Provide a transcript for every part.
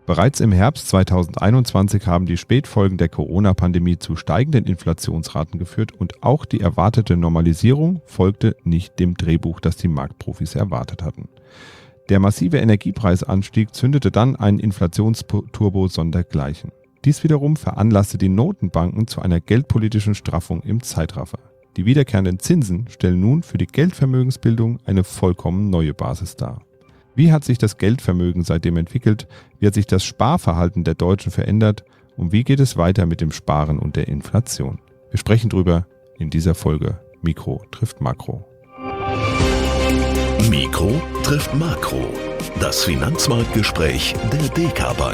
Bereits im Herbst 2021 haben die Spätfolgen der Corona-Pandemie zu steigenden Inflationsraten geführt und auch die erwartete Normalisierung folgte nicht dem Drehbuch, das die Marktprofis erwartet hatten. Der massive Energiepreisanstieg zündete dann einen Inflationsturbo sondergleichen. Dies wiederum veranlasste die Notenbanken zu einer geldpolitischen Straffung im Zeitraffer. Die wiederkehrenden Zinsen stellen nun für die Geldvermögensbildung eine vollkommen neue Basis dar. Wie hat sich das Geldvermögen seitdem entwickelt? Wie hat sich das Sparverhalten der Deutschen verändert? Und wie geht es weiter mit dem Sparen und der Inflation? Wir sprechen drüber in dieser Folge Mikro trifft Makro. Mikro trifft Makro. Das Finanzmarktgespräch der DK Bank.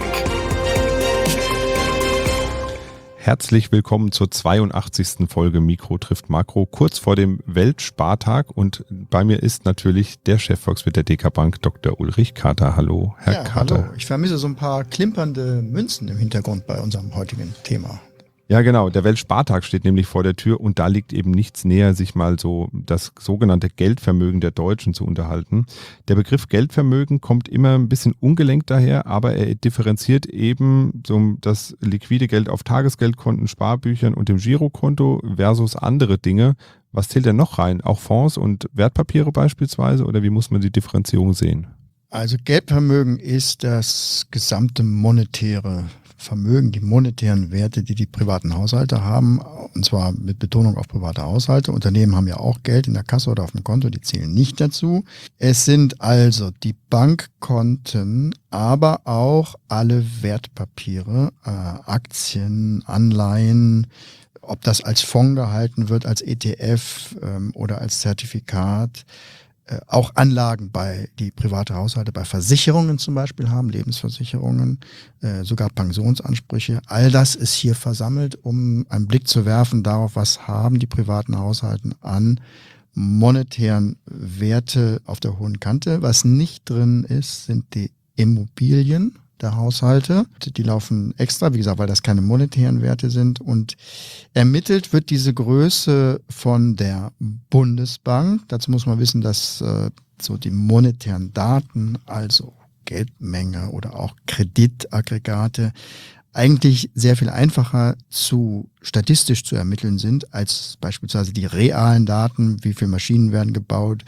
Herzlich willkommen zur 82. Folge Mikro trifft Makro, kurz vor dem Weltspartag. Und bei mir ist natürlich der Chefvolkswirt der DK Bank, Dr. Ulrich Kater. Hallo, Herr Kater. Hallo. Ich vermisse so ein paar klimpernde Münzen im Hintergrund bei unserem heutigen Thema. Ja, genau. Der Weltspartag steht nämlich vor der Tür und da liegt eben nichts näher, sich mal so das sogenannte Geldvermögen der Deutschen zu unterhalten. Der Begriff Geldvermögen kommt immer ein bisschen ungelenkt daher, aber er differenziert eben so das liquide Geld auf Tagesgeldkonten, Sparbüchern und dem Girokonto versus andere Dinge. Was zählt denn noch rein? Auch Fonds und Wertpapiere beispielsweise, oder wie muss man die Differenzierung sehen? Also Geldvermögen ist das gesamte monetäre Vermögen, die monetären Werte, die die privaten Haushalte haben, und zwar mit Betonung auf private Haushalte. Unternehmen haben ja auch Geld in der Kasse oder auf dem Konto, die zählen nicht dazu. Es sind also die Bankkonten, aber auch alle Wertpapiere, Aktien, Anleihen, ob das als Fonds gehalten wird, als ETF oder als Zertifikat. Auch Anlagen die private Haushalte bei Versicherungen zum Beispiel haben, Lebensversicherungen, sogar Pensionsansprüche. All das ist hier versammelt, um einen Blick zu werfen darauf, was haben die privaten Haushalte an monetären Werte auf der hohen Kante. Was nicht drin ist, sind die Immobilien der Haushalte. Die laufen extra, wie gesagt, weil das keine monetären Werte sind. Und ermittelt wird diese Größe von der Bundesbank. Dazu muss man wissen, dass so die monetären Daten, also Geldmenge oder auch Kreditaggregate, eigentlich sehr viel einfacher statistisch zu ermitteln sind als beispielsweise die realen Daten, wie viele Maschinen werden gebaut,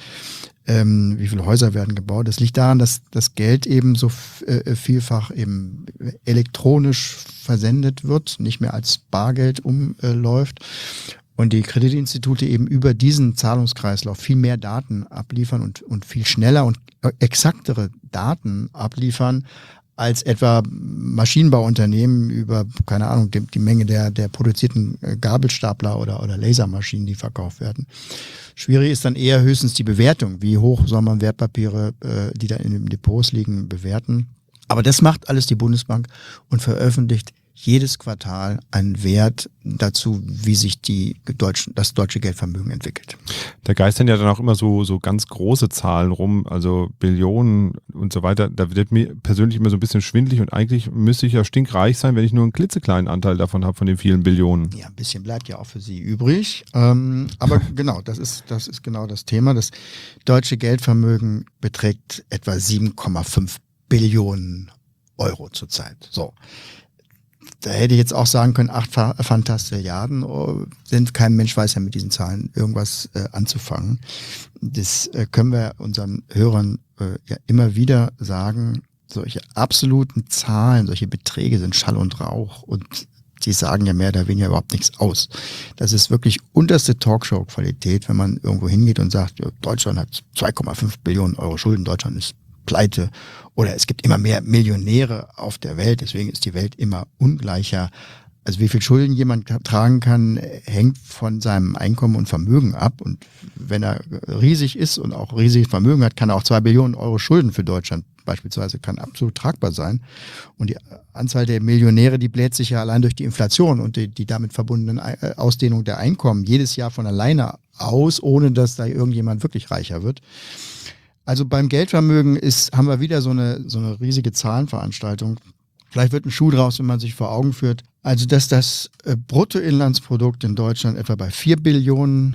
wie viele Häuser werden gebaut. Das liegt daran, dass das Geld eben so vielfach eben elektronisch versendet wird, nicht mehr als Bargeld umläuft. Und die Kreditinstitute eben über diesen Zahlungskreislauf viel mehr Daten abliefern und viel schneller und exaktere Daten abliefern, als etwa Maschinenbauunternehmen über, keine Ahnung, die Menge der produzierten Gabelstapler oder Lasermaschinen, die verkauft werden. Schwierig ist dann eher höchstens die Bewertung. Wie hoch soll man Wertpapiere, die da in den Depots liegen, bewerten? Aber das macht alles die Bundesbank und veröffentlicht jedes Quartal einen Wert dazu, wie sich das deutsche Geldvermögen entwickelt. Da geistern ja dann auch immer so ganz große Zahlen rum, also Billionen und so weiter. Da wird mir persönlich immer so ein bisschen schwindelig und eigentlich müsste ich ja stinkreich sein, wenn ich nur einen klitzekleinen Anteil davon habe, von den vielen Billionen. Ja, ein bisschen bleibt ja auch für Sie übrig. Aber genau, das ist genau das Thema. Das deutsche Geldvermögen beträgt etwa 7,5 Billionen Euro zurzeit. So. Da hätte ich jetzt auch sagen können, 8 Fantastilliarden sind. Kein Mensch weiß ja mit diesen Zahlen irgendwas anzufangen. Das können wir unseren Hörern ja immer wieder sagen. Solche absoluten Zahlen, solche Beträge sind Schall und Rauch und die sagen ja mehr oder weniger überhaupt nichts aus. Das ist wirklich unterste Talkshow-Qualität, wenn man irgendwo hingeht und sagt, ja, Deutschland hat 2,5 Billionen Euro Schulden, Deutschland ist pleite oder es gibt immer mehr Millionäre auf der Welt, deswegen ist die Welt immer ungleicher. Also wie viel Schulden jemand tragen kann, hängt von seinem Einkommen und Vermögen ab und wenn er riesig ist und auch riesiges Vermögen hat, kann er auch 2 Billionen Euro Schulden für Deutschland beispielsweise, kann absolut tragbar sein. Und die Anzahl der Millionäre, die bläht sich ja allein durch die Inflation und die damit verbundenen Ausdehnung der Einkommen jedes Jahr von alleine aus, ohne dass da irgendjemand wirklich reicher wird. Also beim Geldvermögen haben wir wieder so eine riesige Zahlenveranstaltung. Vielleicht wird ein Schuh draus, wenn man sich vor Augen führt. Also dass das Bruttoinlandsprodukt in Deutschland etwa bei 4 Billionen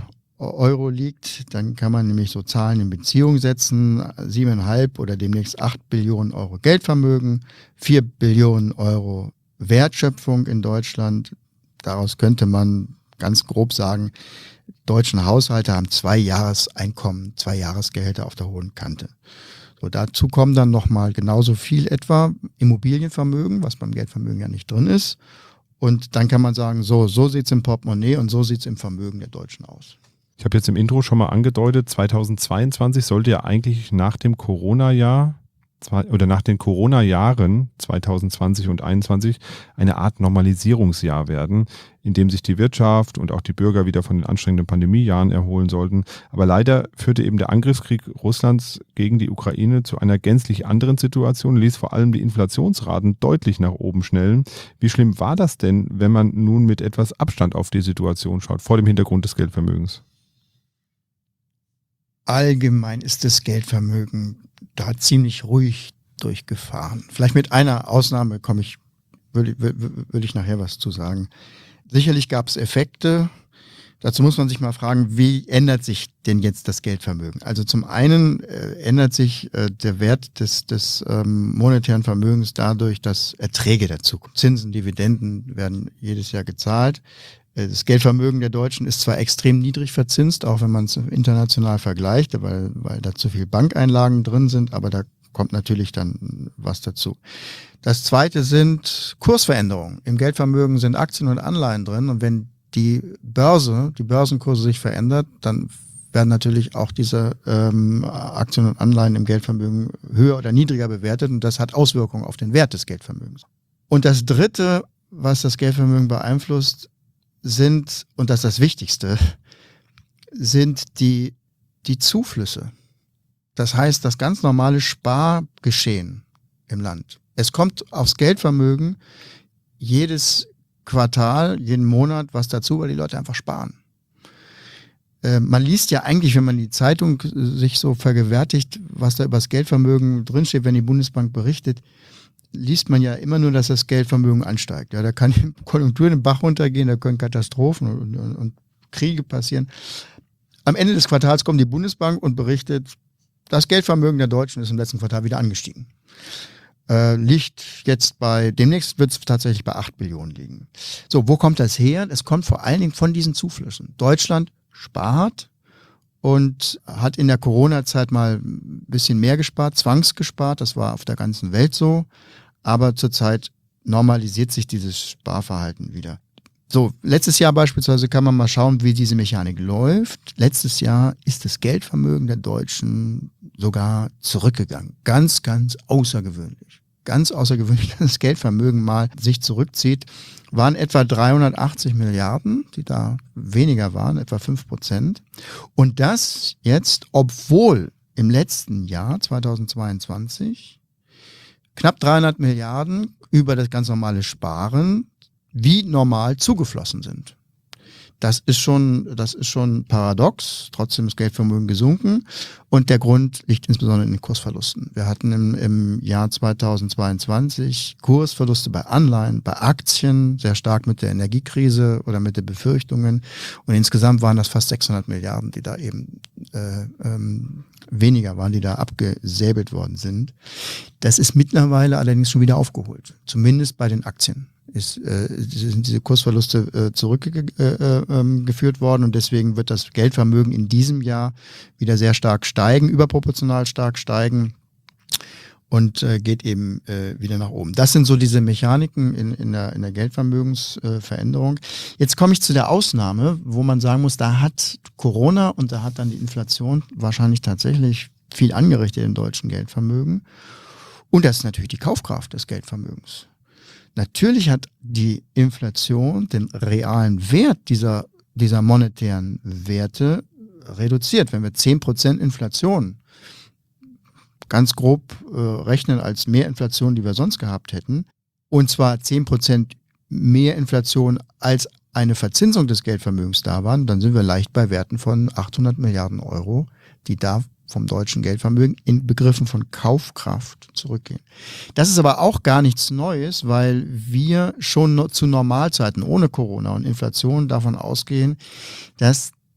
Euro liegt, dann kann man nämlich so Zahlen in Beziehung setzen. 7,5 oder demnächst 8 Billionen Euro Geldvermögen, 4 Billionen Euro Wertschöpfung in Deutschland. Daraus könnte man ganz grob sagen, deutschen Haushalte haben 2 Jahreseinkommen, 2 Jahresgehälter auf der hohen Kante. So, dazu kommen dann nochmal genauso viel etwa Immobilienvermögen, was beim Geldvermögen ja nicht drin ist. Und dann kann man sagen, so sieht es im Portemonnaie und so sieht es im Vermögen der Deutschen aus. Ich habe jetzt im Intro schon mal angedeutet, 2022 sollte ja eigentlich nach dem Corona-Jahr oder nach den Corona-Jahren 2020 und 2021 eine Art Normalisierungsjahr werden, in dem sich die Wirtschaft und auch die Bürger wieder von den anstrengenden Pandemiejahren erholen sollten. Aber leider führte eben der Angriffskrieg Russlands gegen die Ukraine zu einer gänzlich anderen Situation, ließ vor allem die Inflationsraten deutlich nach oben schnellen. Wie schlimm war das denn, wenn man nun mit etwas Abstand auf die Situation schaut, vor dem Hintergrund des Geldvermögens? Allgemein ist das Geldvermögen da ziemlich ruhig durchgefahren. Vielleicht mit einer Ausnahme würde ich nachher was zu sagen. Sicherlich gab es Effekte. Dazu muss man sich mal fragen, wie ändert sich denn jetzt das Geldvermögen? Also zum einen ändert sich der Wert des monetären Vermögens dadurch, dass Erträge dazu kommen. Zinsen, Dividenden werden jedes Jahr gezahlt. Das Geldvermögen der Deutschen ist zwar extrem niedrig verzinst, auch wenn man es international vergleicht, weil da zu viel Bankeinlagen drin sind, aber da kommt natürlich dann was dazu. Das zweite sind Kursveränderungen. Im Geldvermögen sind Aktien und Anleihen drin und wenn die Börsenkurse sich verändert, dann werden natürlich auch diese Aktien und Anleihen im Geldvermögen höher oder niedriger bewertet und das hat Auswirkungen auf den Wert des Geldvermögens. Und das dritte, was das Geldvermögen beeinflusst, sind, und das ist das Wichtigste, sind die Zuflüsse. Das heißt, das ganz normale Spargeschehen im Land. Es kommt aufs Geldvermögen jedes Quartal, jeden Monat was dazu, weil die Leute einfach sparen. Man liest ja eigentlich, wenn man die Zeitung sich so vergewärtigt, was da über das Geldvermögen drinsteht, wenn die Bundesbank berichtet, liest man ja immer nur, dass das Geldvermögen ansteigt. Ja, da kann die Konjunktur den Bach runtergehen, da können Katastrophen und Kriege passieren. Am Ende des Quartals kommt die Bundesbank und berichtet, das Geldvermögen der Deutschen ist im letzten Quartal wieder angestiegen. Liegt jetzt demnächst wird es tatsächlich bei 8 Billionen liegen. So, wo kommt das her? Es kommt vor allen Dingen von diesen Zuflüssen. Deutschland spart und hat in der Corona-Zeit mal ein bisschen mehr gespart, zwangsgespart, das war auf der ganzen Welt so. Aber zurzeit normalisiert sich dieses Sparverhalten wieder. So, letztes Jahr beispielsweise kann man mal schauen, wie diese Mechanik läuft. Letztes Jahr ist das Geldvermögen der Deutschen sogar zurückgegangen. Ganz, ganz außergewöhnlich. Ganz außergewöhnlich, dass das Geldvermögen mal sich zurückzieht. Waren etwa 380 Milliarden, die da weniger waren, etwa 5%. Und das jetzt, obwohl im letzten Jahr, 2022, knapp 300 Milliarden über das ganz normale Sparen wie normal zugeflossen sind. Das ist schon paradox. Trotzdem ist Geldvermögen gesunken und der Grund liegt insbesondere in den Kursverlusten. Wir hatten im Jahr 2022 Kursverluste bei Anleihen, bei Aktien, sehr stark mit der Energiekrise oder mit den Befürchtungen und insgesamt waren das fast 600 Milliarden, die da eben weniger waren, die da abgesäbelt worden sind. Das ist mittlerweile allerdings schon wieder aufgeholt, zumindest bei den Aktien. Sind diese Kursverluste zurückgeführt worden und deswegen wird das Geldvermögen in diesem Jahr wieder sehr stark steigen, überproportional stark steigen und geht eben wieder nach oben. Das sind so diese Mechaniken in der Geldvermögensveränderung. Jetzt komme ich zu der Ausnahme, wo man sagen muss, da hat Corona und da hat dann die Inflation wahrscheinlich tatsächlich viel angerichtet im deutschen Geldvermögen und das ist natürlich die Kaufkraft des Geldvermögens. Natürlich hat die Inflation den realen Wert dieser monetären Werte reduziert. Wenn wir 10% Inflation ganz grob rechnen als mehr Inflation, die wir sonst gehabt hätten, und zwar 10% mehr Inflation als eine Verzinsung des Geldvermögens da waren, dann sind wir leicht bei Werten von 800 Milliarden Euro, die da vom deutschen Geldvermögen in Begriffen von Kaufkraft zurückgehen. Das ist aber auch gar nichts Neues, weil wir schon zu Normalzeiten ohne Corona und Inflation davon ausgehen, dass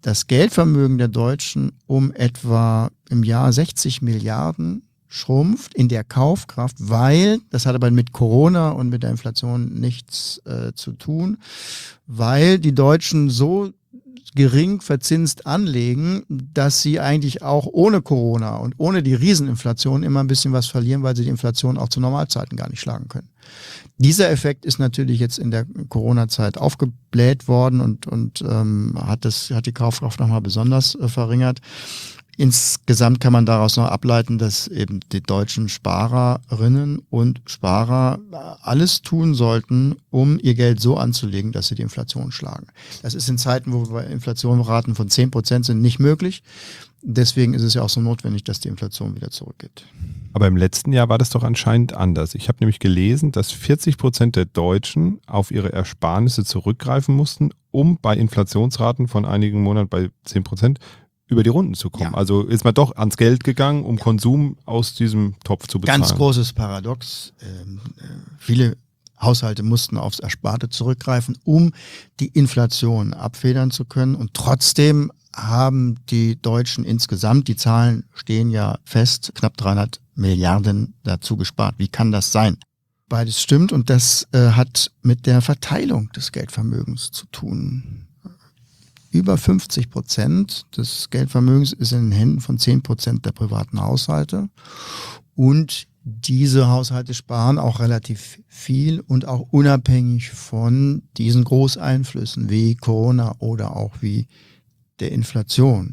das Geldvermögen der Deutschen um etwa im Jahr 60 Milliarden schrumpft in der Kaufkraft, weil, das hat aber mit Corona und mit der Inflation nichts zu tun, weil die Deutschen so gering verzinst anlegen, dass sie eigentlich auch ohne Corona und ohne die Rieseninflation immer ein bisschen was verlieren, weil sie die Inflation auch zu Normalzeiten gar nicht schlagen können. Dieser Effekt ist natürlich jetzt in der Corona-Zeit aufgebläht worden und hat die Kaufkraft nochmal besonders verringert. Insgesamt kann man daraus noch ableiten, dass eben die deutschen Sparerinnen und Sparer alles tun sollten, um ihr Geld so anzulegen, dass sie die Inflation schlagen. Das ist in Zeiten, wo wir Inflationsraten von 10% sind, nicht möglich. Deswegen ist es ja auch so notwendig, dass die Inflation wieder zurückgeht. Aber im letzten Jahr war das doch anscheinend anders. Ich habe nämlich gelesen, dass 40% der Deutschen auf ihre Ersparnisse zurückgreifen mussten, um bei Inflationsraten von einigen Monaten bei 10% über die Runden zu kommen. Ja. Also ist man doch ans Geld gegangen, um Konsum aus diesem Topf zu bezahlen. Ganz großes Paradox. Viele Haushalte mussten aufs Ersparte zurückgreifen, um die Inflation abfedern zu können. Und trotzdem haben die Deutschen insgesamt, die Zahlen stehen ja fest, knapp 300 Milliarden dazu gespart. Wie kann das sein? Beides stimmt und das hat mit der Verteilung des Geldvermögens zu tun. Über 50% des Geldvermögens ist in den Händen von 10% der privaten Haushalte. Und diese Haushalte sparen auch relativ viel und auch unabhängig von diesen Großeinflüssen wie Corona oder auch wie der Inflation.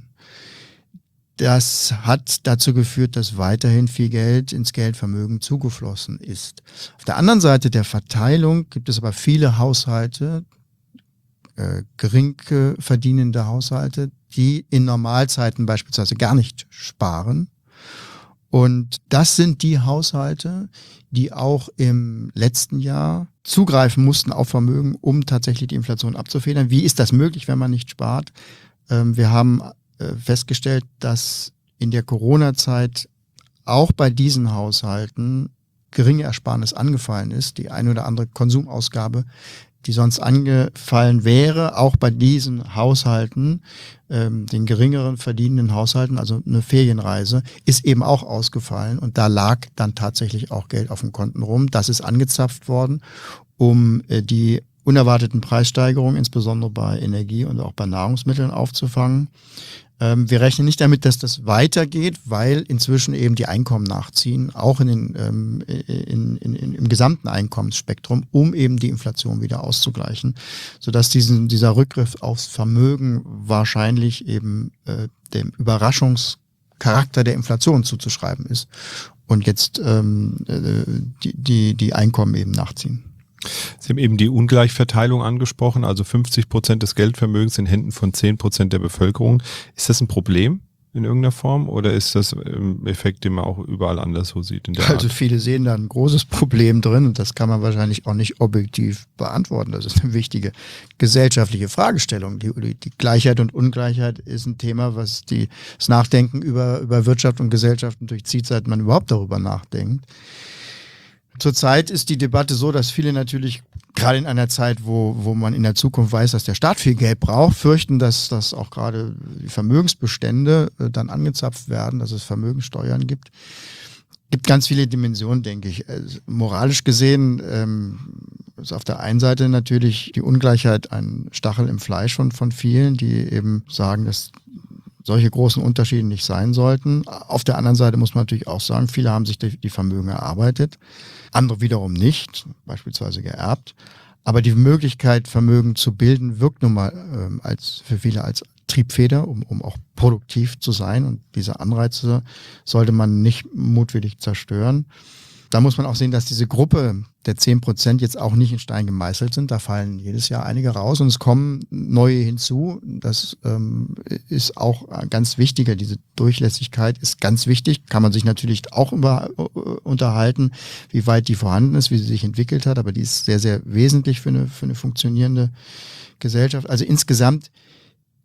Das hat dazu geführt, dass weiterhin viel Geld ins Geldvermögen zugeflossen ist. Auf der anderen Seite der Verteilung gibt es aber viele Haushalte, gering verdienende Haushalte, die in Normalzeiten beispielsweise gar nicht sparen. Und das sind die Haushalte, die auch im letzten Jahr zugreifen mussten auf Vermögen, um tatsächlich die Inflation abzufedern. Wie ist das möglich, wenn man nicht spart? Wir haben festgestellt, dass in der Corona-Zeit auch bei diesen Haushalten geringe Ersparnis angefallen ist. Die eine oder andere Konsumausgabe, die sonst angefallen wäre, auch bei diesen Haushalten, den geringeren verdienenden Haushalten, also eine Ferienreise, ist eben auch ausgefallen und da lag dann tatsächlich auch Geld auf den Konten rum. Das ist angezapft worden, um die unerwarteten Preissteigerungen, insbesondere bei Energie und auch bei Nahrungsmitteln aufzufangen. Wir rechnen nicht damit, dass das weitergeht, weil inzwischen eben die Einkommen nachziehen, auch im gesamten Einkommensspektrum, um eben die Inflation wieder auszugleichen, sodass dieser Rückgriff aufs Vermögen wahrscheinlich eben dem Überraschungscharakter der Inflation zuzuschreiben ist und jetzt die Einkommen eben nachziehen. Sie haben eben die Ungleichverteilung angesprochen, also 50% des Geldvermögens in Händen von 10% der Bevölkerung. Ist das ein Problem in irgendeiner Form oder ist das ein Effekt, den man auch überall anders so sieht? Also viele sehen da ein großes Problem drin und das kann man wahrscheinlich auch nicht objektiv beantworten. Das ist eine wichtige gesellschaftliche Fragestellung. Die Gleichheit und Ungleichheit ist ein Thema, was das Nachdenken über Wirtschaft und Gesellschaften durchzieht, seit man überhaupt darüber nachdenkt. Zurzeit ist die Debatte so, dass viele natürlich, gerade in einer Zeit, wo man in der Zukunft weiß, dass der Staat viel Geld braucht, fürchten, dass das auch gerade die Vermögensbestände dann angezapft werden, dass es Vermögenssteuern gibt. Gibt ganz viele Dimensionen, denke ich. Moralisch gesehen ist auf der einen Seite natürlich die Ungleichheit ein Stachel im Fleisch von vielen, die eben sagen, dass solche großen Unterschiede nicht sein sollten. Auf der anderen Seite muss man natürlich auch sagen, viele haben sich die Vermögen erarbeitet, andere wiederum nicht, beispielsweise geerbt. Aber die Möglichkeit, Vermögen zu bilden, wirkt nun mal für viele als Triebfeder, um auch produktiv zu sein. Und diese Anreize sollte man nicht mutwillig zerstören. Da muss man auch sehen, dass diese Gruppe der 10% jetzt auch nicht in Stein gemeißelt sind. Da fallen jedes Jahr einige raus und es kommen neue hinzu. Das ist auch ganz wichtiger. Diese Durchlässigkeit ist ganz wichtig. Kann man sich natürlich auch unterhalten, wie weit die vorhanden ist, wie sie sich entwickelt hat. Aber die ist sehr, sehr wesentlich für eine funktionierende Gesellschaft. Also insgesamt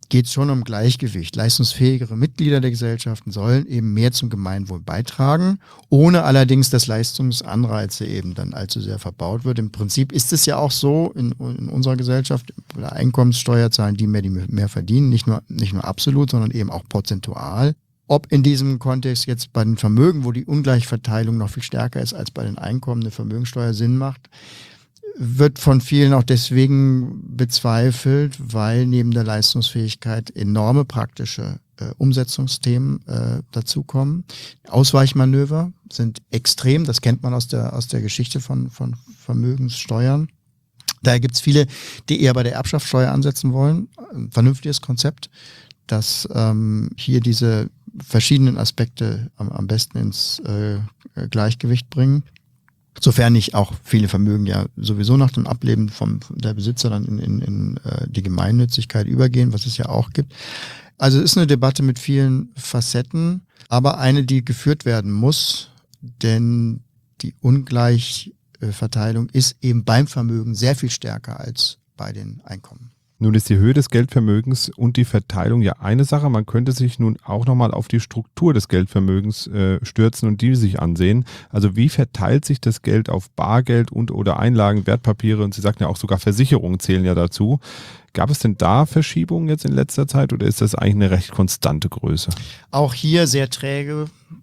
geht es schon um Gleichgewicht. Leistungsfähigere Mitglieder der Gesellschaften sollen eben mehr zum Gemeinwohl beitragen, ohne allerdings, dass Leistungsanreize eben dann allzu sehr verbaut wird. Im Prinzip ist es ja auch so in unserer Gesellschaft, bei der Einkommenssteuer zahlen die mehr verdienen, nicht nur absolut, sondern eben auch prozentual. Ob in diesem Kontext jetzt bei den Vermögen, wo die Ungleichverteilung noch viel stärker ist als bei den Einkommen, eine Vermögensteuer Sinn macht, wird von vielen auch deswegen bezweifelt, weil neben der Leistungsfähigkeit enorme praktische Umsetzungsthemen dazukommen. Ausweichmanöver sind extrem, das kennt man aus der Geschichte von Vermögenssteuern. Daher gibt es viele, die eher bei der Erbschaftssteuer ansetzen wollen. Ein vernünftiges Konzept, das hier diese verschiedenen Aspekte am besten ins Gleichgewicht bringen. Sofern nicht auch viele Vermögen ja sowieso nach dem Ableben der Besitzer dann in die Gemeinnützigkeit übergehen, was es ja auch gibt. Also es ist eine Debatte mit vielen Facetten, aber eine, die geführt werden muss, denn die Ungleichverteilung ist eben beim Vermögen sehr viel stärker als bei den Einkommen. Nun ist die Höhe des Geldvermögens und die Verteilung ja eine Sache. Man könnte sich nun auch nochmal auf die Struktur des Geldvermögens stürzen und die sich ansehen. Also wie verteilt sich das Geld auf Bargeld und oder Einlagen, Wertpapiere und Sie sagten ja auch sogar Versicherungen zählen ja dazu. Gab es denn da Verschiebungen jetzt in letzter Zeit oder ist das eigentlich eine recht konstante Größe? Auch hier sehr träge.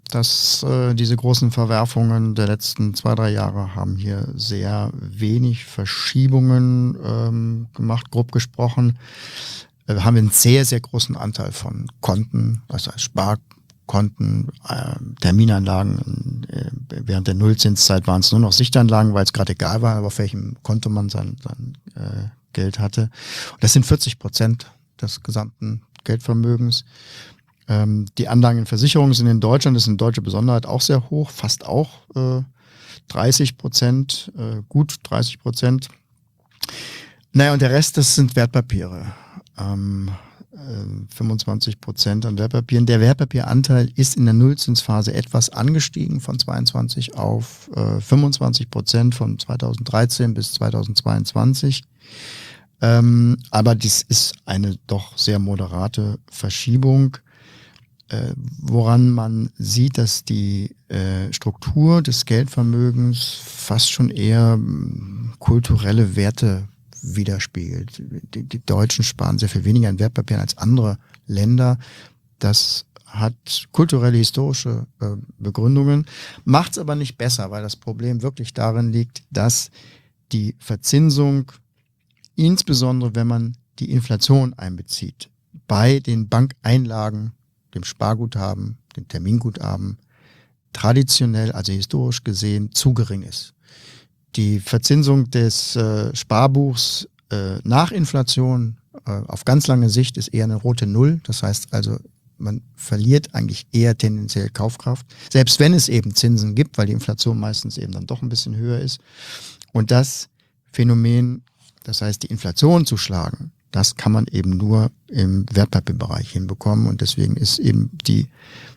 Diese großen Verwerfungen der letzten 2-3 Jahre haben hier sehr wenig Verschiebungen gemacht, grob gesprochen. Wir haben einen sehr, sehr großen Anteil von Konten, also Sparkonten, Terminanlagen. Während der Nullzinszeit waren es nur noch Sichtanlagen, weil es gerade egal war, auf welchem Konto man sein Geld hatte. Und das sind 40% des gesamten Geldvermögens. Die Anlagen in Versicherungen sind in Deutschland, das ist eine deutsche Besonderheit, auch sehr hoch, fast auch 30%, gut 30%. Naja, und der Rest, das sind Wertpapiere. 25% an Wertpapieren. Der Wertpapieranteil ist in der Nullzinsphase etwas angestiegen von 22 auf 25% von 2013 bis 2022. Aber dies ist eine doch sehr moderate Verschiebung, woran man sieht, dass die Struktur des Geldvermögens fast schon eher kulturelle Werte widerspiegelt. Die Deutschen sparen sehr viel weniger in Wertpapieren als andere Länder. Das hat kulturelle, historische Begründungen, macht es aber nicht besser, weil das Problem wirklich darin liegt, dass die Verzinsung, insbesondere wenn man die Inflation einbezieht, bei den Bankeinlagen, dem Sparguthaben, dem Terminguthaben, traditionell, also historisch gesehen, zu gering ist. Die Verzinsung des Sparbuchs nach Inflation auf ganz lange Sicht ist eher eine rote Null. Das heißt also, man verliert eigentlich eher tendenziell Kaufkraft, selbst wenn es eben Zinsen gibt, weil die Inflation meistens eben dann doch ein bisschen höher ist. Und das Phänomen, das heißt die Inflation zu schlagen, das kann man eben nur im Wertpapierbereich hinbekommen. Und deswegen ist eben die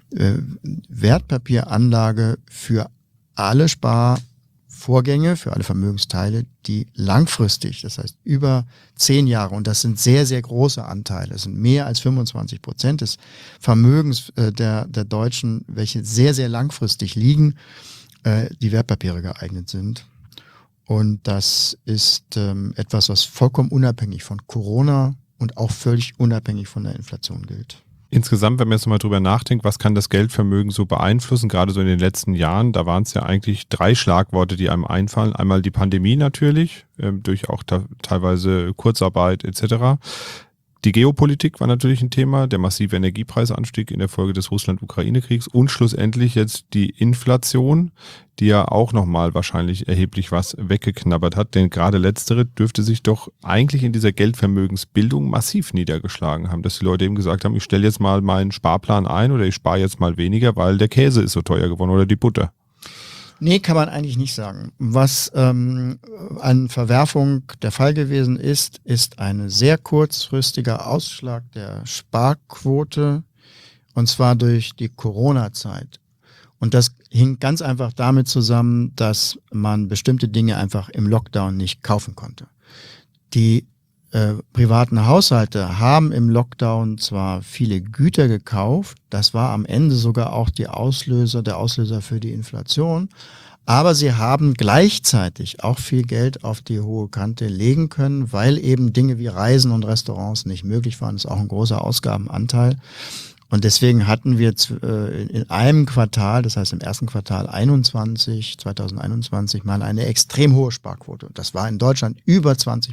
Wertpapieranlage für alle Sparvorgänge, für alle Vermögensteile, die langfristig, das heißt über 10 Jahre, und das sind sehr, sehr große Anteile, das sind mehr als 25% des Vermögens der Deutschen, welche sehr, sehr langfristig liegen, die Wertpapiere geeignet sind. Und das ist etwas, was vollkommen unabhängig von Corona und auch völlig unabhängig von der Inflation gilt. Insgesamt, wenn man jetzt nochmal drüber nachdenkt, was kann das Geldvermögen so beeinflussen, gerade so in den letzten Jahren, da waren es ja eigentlich 3 Schlagworte, die einem einfallen. Einmal die Pandemie natürlich, durch auch teilweise Kurzarbeit etc. Die Geopolitik war natürlich ein Thema, der massive Energiepreisanstieg in der Folge des Russland-Ukraine-Kriegs und schlussendlich jetzt die Inflation, die ja auch nochmal wahrscheinlich erheblich was weggeknabbert hat, denn gerade letztere dürfte sich doch eigentlich in dieser Geldvermögensbildung massiv niedergeschlagen haben, dass die Leute eben gesagt haben, ich stelle jetzt mal meinen Sparplan ein oder ich spare jetzt mal weniger, weil der Käse ist so teuer geworden oder die Butter. Nee, kann man eigentlich nicht sagen. Was an Verwerfung der Fall gewesen ist, ist ein sehr kurzfristiger Ausschlag der Sparquote, und zwar durch die Corona-Zeit. Und das hing ganz einfach damit zusammen, dass man bestimmte Dinge einfach im Lockdown nicht kaufen konnte. Die privaten Haushalte haben im Lockdown zwar viele Güter gekauft, das war am Ende sogar auch der Auslöser für die Inflation, aber sie haben gleichzeitig auch viel Geld auf die hohe Kante legen können, weil eben Dinge wie Reisen und Restaurants nicht möglich waren. Das ist auch ein großer Ausgabenanteil. Und deswegen hatten wir in einem Quartal, das heißt im ersten Quartal 2021 mal eine extrem hohe Sparquote. Das war in Deutschland über 20%,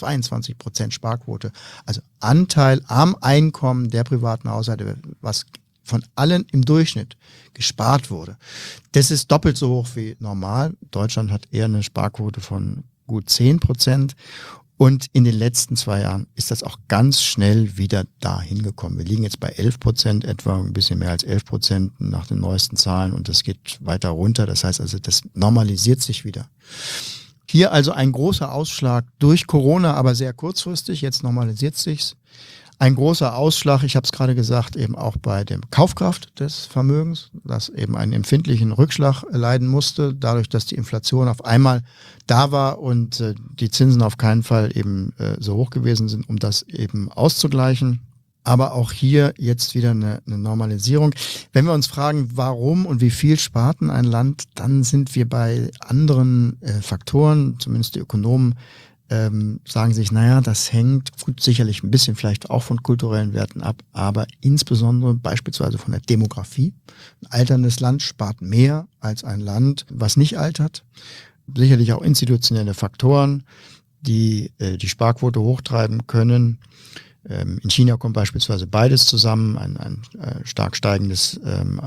22% Sparquote. Also Anteil am Einkommen der privaten Haushalte, was von allen im Durchschnitt gespart wurde. Das ist doppelt so hoch wie normal. Deutschland hat eher eine Sparquote von gut 10%. Und in den letzten 2 Jahren ist das auch ganz schnell wieder dahin gekommen. Wir liegen jetzt bei 11%, etwa ein bisschen mehr als 11% nach den neuesten Zahlen, und das geht weiter runter. Das heißt also, das normalisiert sich wieder. Hier also ein großer Ausschlag durch Corona, aber sehr kurzfristig. Jetzt normalisiert sich's. Ein großer Ausschlag, ich habe es gerade gesagt, eben auch bei der Kaufkraft des Vermögens, das eben einen empfindlichen Rückschlag leiden musste, dadurch, dass die Inflation auf einmal da war und die Zinsen auf keinen Fall eben so hoch gewesen sind, um das eben auszugleichen. Aber auch hier jetzt wieder eine Normalisierung. Wenn wir uns fragen, warum und wie viel spart ein Land, dann sind wir bei anderen Faktoren, zumindest die Ökonomen, sagen sich, naja, das hängt gut sicherlich ein bisschen vielleicht auch von kulturellen Werten ab, aber insbesondere beispielsweise von der Demografie. Ein alterndes Land spart mehr als ein Land, was nicht altert. Sicherlich auch institutionelle Faktoren, die die Sparquote hochtreiben können. In China kommt beispielsweise beides zusammen, ein stark steigendes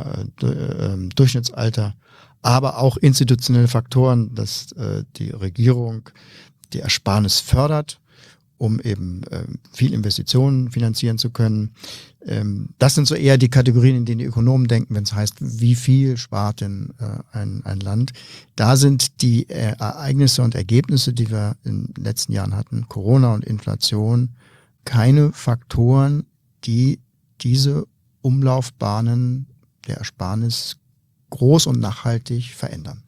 Durchschnittsalter, aber auch institutionelle Faktoren, dass die Regierung die Ersparnis fördert, um eben viel Investitionen finanzieren zu können. Das sind so eher die Kategorien, in denen die Ökonomen denken, wenn es heißt, wie viel spart denn ein Land. Da sind die Ereignisse und Ergebnisse, die wir in den letzten Jahren hatten, Corona und Inflation, keine Faktoren, die diese Umlaufbahnen der Ersparnis groß und nachhaltig verändern.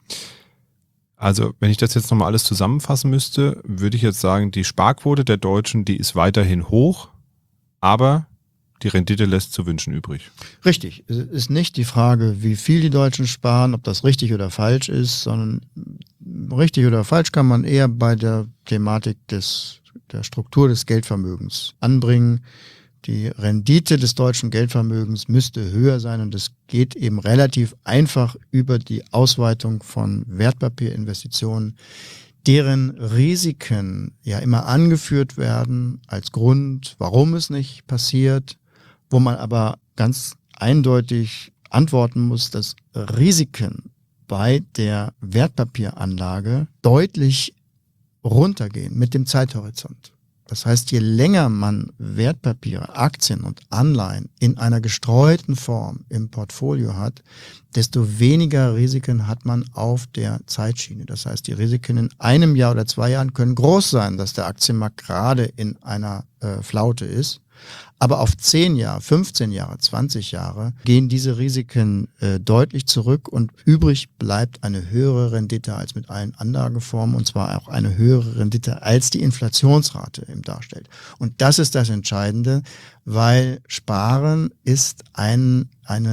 Also, wenn ich das jetzt nochmal alles zusammenfassen müsste, würde ich jetzt sagen, die Sparquote der Deutschen, die ist weiterhin hoch, aber die Rendite lässt zu wünschen übrig. Richtig. Es ist nicht die Frage, wie viel die Deutschen sparen, ob das richtig oder falsch ist, sondern richtig oder falsch kann man eher bei der Thematik der Struktur des Geldvermögens anbringen. Die Rendite des deutschen Geldvermögens müsste höher sein, und es geht eben relativ einfach über die Ausweitung von Wertpapierinvestitionen, deren Risiken ja immer angeführt werden als Grund, warum es nicht passiert, wo man aber ganz eindeutig antworten muss, dass Risiken bei der Wertpapieranlage deutlich runtergehen mit dem Zeithorizont. Das heißt, je länger man Wertpapiere, Aktien und Anleihen in einer gestreuten Form im Portfolio hat, desto weniger Risiken hat man auf der Zeitschiene. Das heißt, die Risiken in einem Jahr oder 2 Jahren können groß sein, dass der Aktienmarkt gerade in einer Flaute ist. Aber auf 10 Jahre, 15 Jahre, 20 Jahre gehen diese Risiken deutlich zurück, und übrig bleibt eine höhere Rendite als mit allen Anlageformen, und zwar auch eine höhere Rendite als die Inflationsrate eben darstellt. Und das ist das Entscheidende, weil Sparen ist eine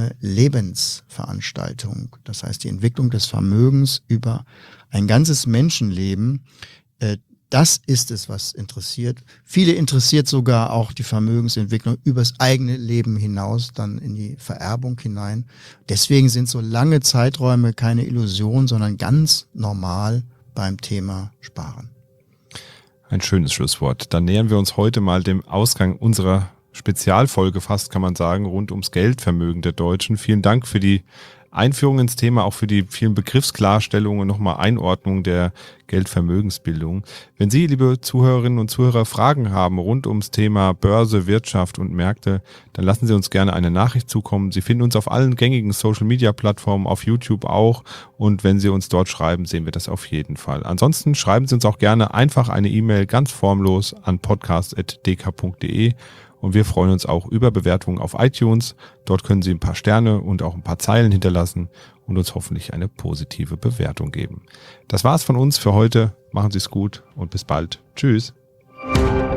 Lebensveranstaltung. Das heißt, die Entwicklung des Vermögens über ein ganzes Menschenleben, das ist es, was interessiert. Viele interessiert sogar auch die Vermögensentwicklung übers eigene Leben hinaus, dann in die Vererbung hinein. Deswegen sind so lange Zeiträume keine Illusion, sondern ganz normal beim Thema Sparen. Ein schönes Schlusswort. Dann nähern wir uns heute mal dem Ausgang unserer Spezialfolge, fast kann man sagen, rund ums Geldvermögen der Deutschen. Vielen Dank für die Einführung ins Thema, auch für die vielen Begriffsklarstellungen und nochmal Einordnung der Geldvermögensbildung. Wenn Sie, liebe Zuhörerinnen und Zuhörer, Fragen haben rund ums Thema Börse, Wirtschaft und Märkte, dann lassen Sie uns gerne eine Nachricht zukommen. Sie finden uns auf allen gängigen Social-Media-Plattformen, auf YouTube auch, und wenn Sie uns dort schreiben, sehen wir das auf jeden Fall. Ansonsten schreiben Sie uns auch gerne einfach eine E-Mail ganz formlos an podcast@dk.de. Und wir freuen uns auch über Bewertungen auf iTunes. Dort können Sie ein paar Sterne und auch ein paar Zeilen hinterlassen und uns hoffentlich eine positive Bewertung geben. Das war's von uns für heute. Machen Sie es gut und bis bald. Tschüss.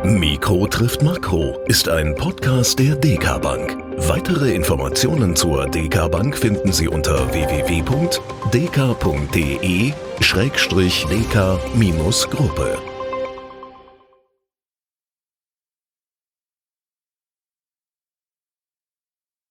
Mikro trifft Makro ist ein Podcast der DK Bank. Weitere Informationen zur DK Bank finden Sie unter www.dk.de/dk-gruppe.